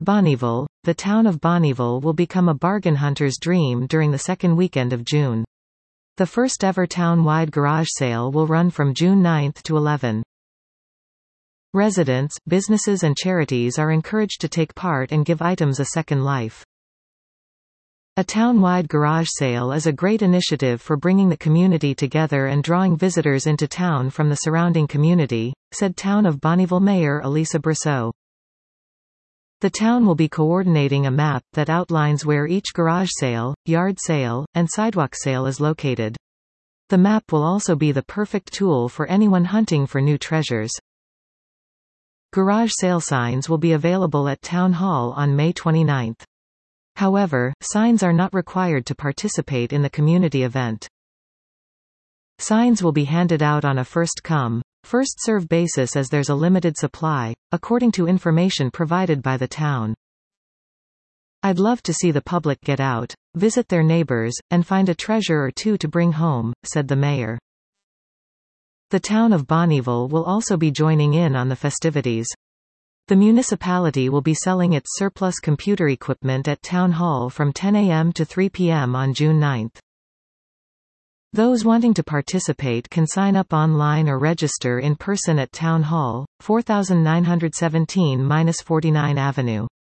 Bonnyville. The town of Bonnyville will become a bargain hunter's dream during the second weekend of June. The first ever town-wide garage sale will run from June 9 to 11. Residents, businesses and charities are encouraged to take part and give items a second life. A town-wide garage sale is a great initiative for bringing the community together and drawing visitors into town from the surrounding community, said Town of Bonnyville Mayor Elisa Brosseau. The town will be coordinating a map that outlines where each garage sale, yard sale, and sidewalk sale is located. The map will also be the perfect tool for anyone hunting for new treasures. Garage sale signs will be available at Town Hall on May 29. However, signs are not required to participate in the community event. Signs will be handed out on a first-come, first-served basis as there's a limited supply, according to information provided by the town. I'd love to see the public get out, visit their neighbors, and find a treasure or two to bring home, said the mayor. The town of Bonnyville will also be joining in on the festivities. The municipality will be selling its surplus computer equipment at Town Hall from 10 a.m. to 3 p.m. on June 9. Those wanting to participate can sign up online or register in person at Town Hall, 4917-49 Avenue.